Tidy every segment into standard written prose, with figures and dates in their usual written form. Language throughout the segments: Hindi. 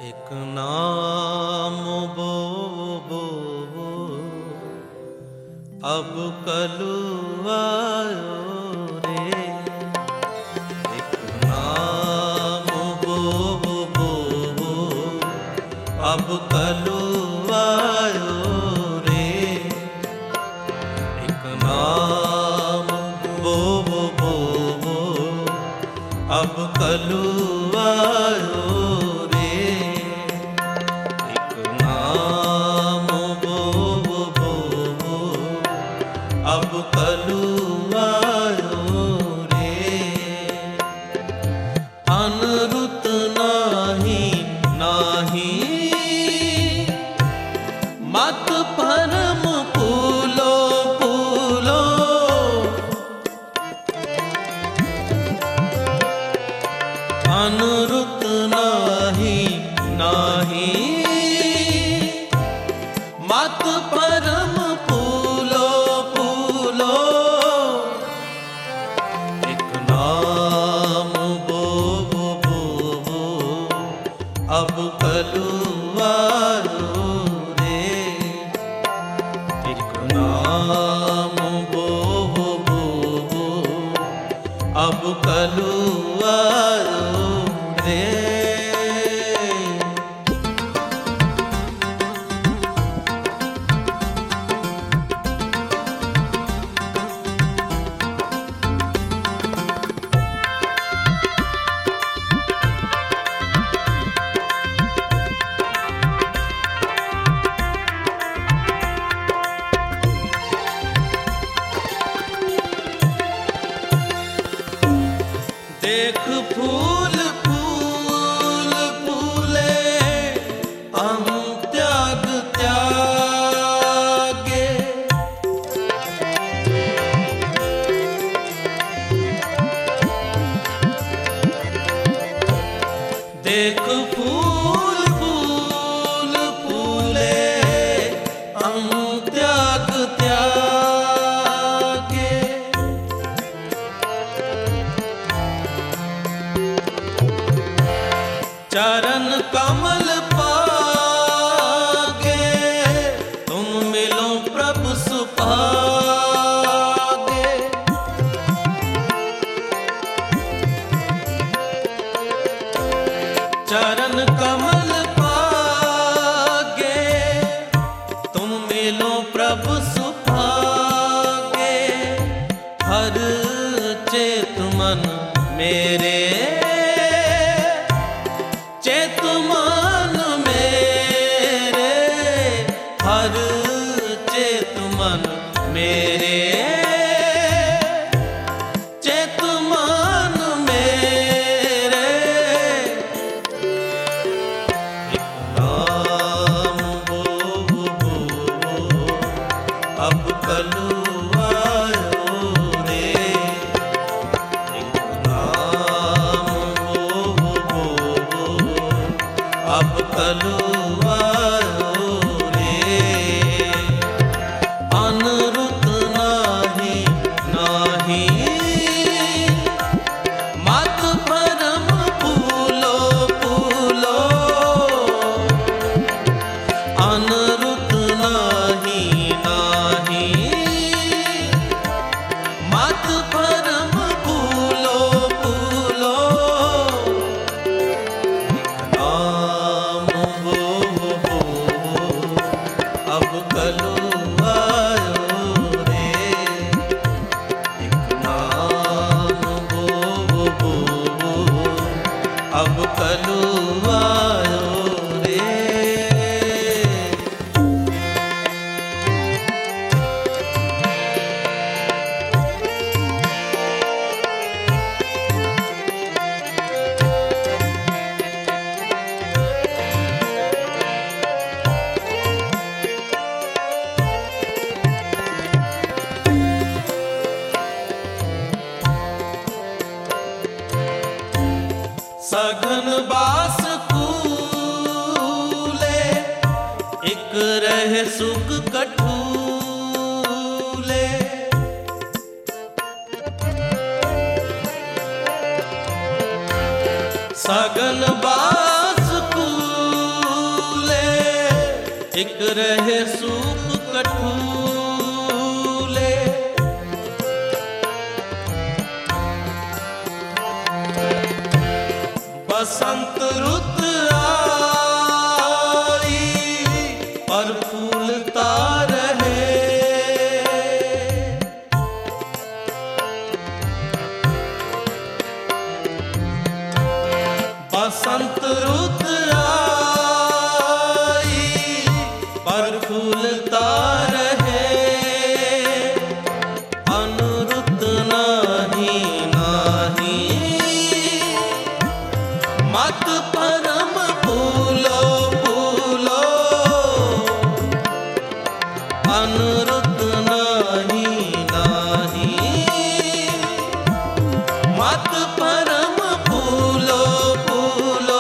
एक नाम बो अब कलुआयो रे। एक नाम बो अब कलुआयो रे। एक नाम बो अब कलुआयो अब कलुआयो रे। अनरुत नाही नाही मत परम फूलो फूलो। अनरुत नाही नाही मत परम फूलो फूलो। एक नाम बो अब कलुआयो रे। एक नाम बो अब कलुआयो रे। देख फूल फूल फूले हम त्याग त्यागे। देख फूल फूल फूले हम त्याग त्यागे। चरण कमल पागे तुम मिलो प्रभु सुभागे। चरण कमल पागे तुम मिलो प्रभु सुभागे। हर चेत मन मेरे चेतुमान मेरे। हर चेतुमान मेरे चेतुमान मेरे। एक नाम बो अब कलुआयो रे। एक नाम बो अब कलुआयो रे। अनरुत नाही नाही मत परम फूलो फूलो। अनरुत नाही नाही मत परम फूलो फूलो। अब कलुआयो रे। एक नाम बो अब कलुआयो रे। सघन बास कूले एक रहे सुख कठूले। सघन बास कूले एक रहे सूख कठूले, बसंत रुत आई पर फूलता रहे। बसंत रुत आई पर फूलता रहे, अनुरुत नाही नाही मत परम फूलो फूलो, अनुरुत नाही नाही मत परम फूलो फूलो।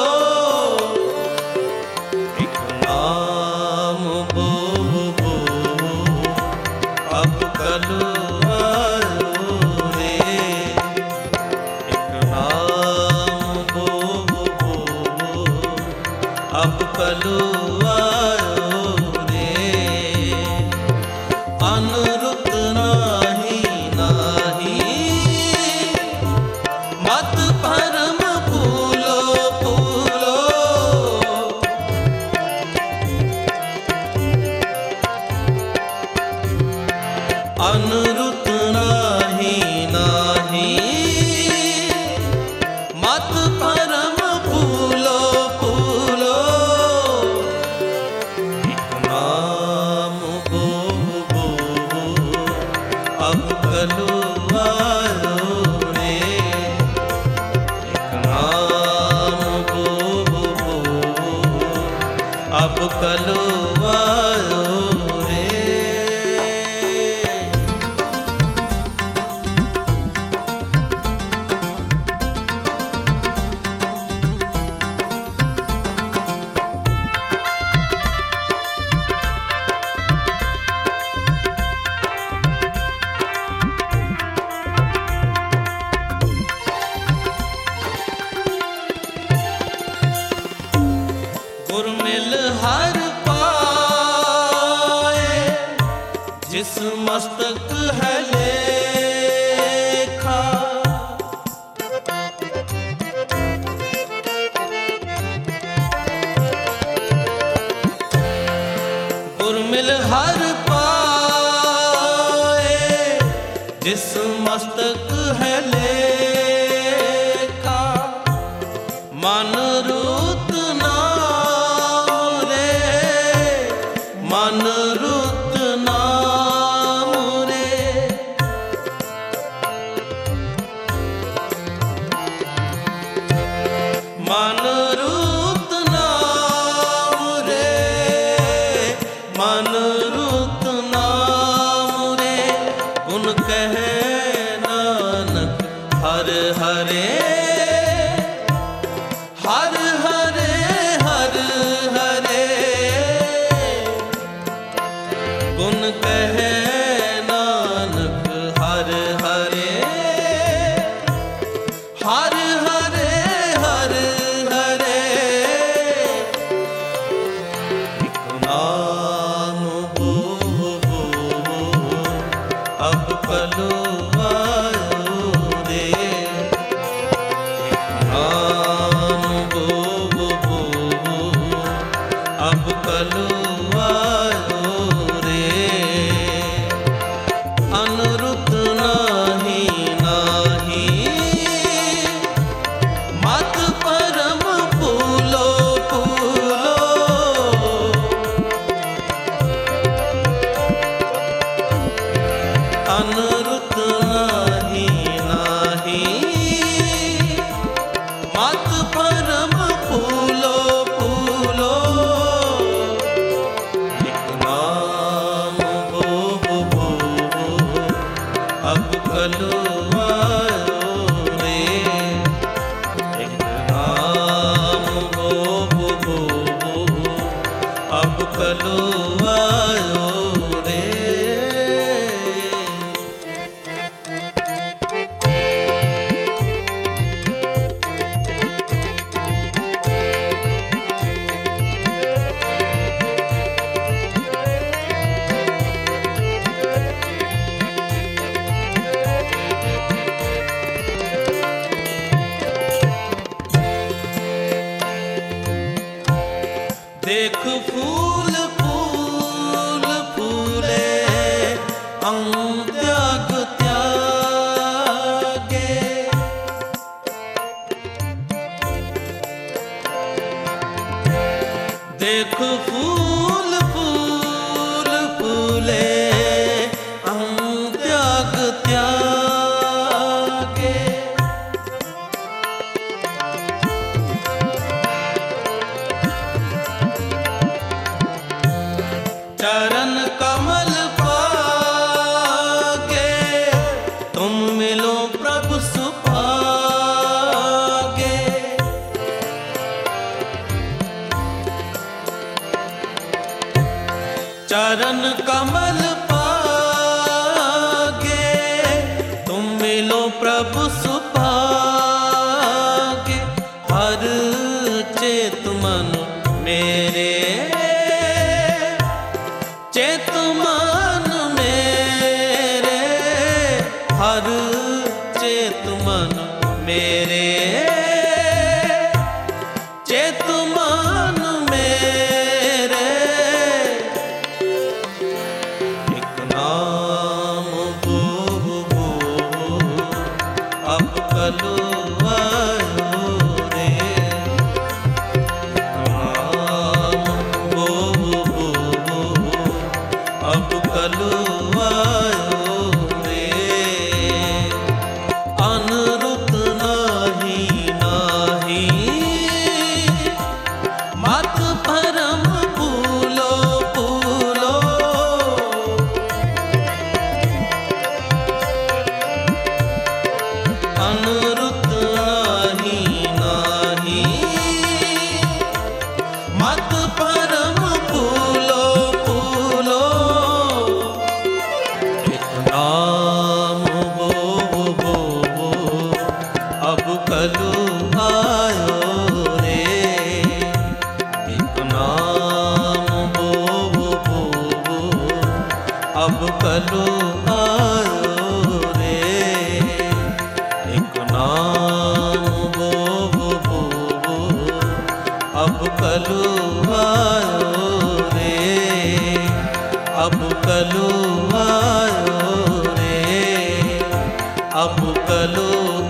एक नाम बो बो अब कलुआयो रे, एक नाम बो बो अब कलुआयो रे, अनुरुत नाही नाही मत परम फूलो फूलो। अनुरुत नाही नाही मत परम फूलो फूलो। एक नाम बो बो अब कलुआयो रे, एक नाम बो बो अब कलुआयो रे। गुरमिल हर पाए जिस मस्तक है लेखा, गुरमिल हर पाए जिस मस्तक है लेखा, मन रुत नाम रे, मन रुत नाम रे, मन रुत नाम रे, मन रुत नाम रे। गुण कहे नानक हर हरे, हर हरे हर हरे। गुण कहे नानक हर हरे, हर हरे हर हरे। एक नाम बो बो अब कलुआयो रे, एक नाम बो बो अब कलुआयो रे, अनुरुत नाही नाही मत परम फूलो फूलो। अनुरुत नाही नाही मत परम फूलो फूलो। एक नाम बो बो अब कलुआयो रे, एक नाम बो बो अब कलुआयो रे। कमल पागे, तुम मिलो प्रभु सुभागे। हर चेत मन मेरे, चेत मन मेरे, हर चेत मन मेरे, चेत मन मेरे। एक नाम बोह बोह अब कलो आयो रे। नाम बोह बोह अब कलो आयो रे। अनरुत नाही नाही, मत भरम भूलो भूलो। अनरुत नाही नाही, मत भरम भूलो भूलो। एक नाम बोह बोह अब कलो आयो रे। एक नाम बोह बोह अब कलो आयो रे। एक नाम बोह बोह अब कलो आयो रे। अब कलो आयो रे। अब कलो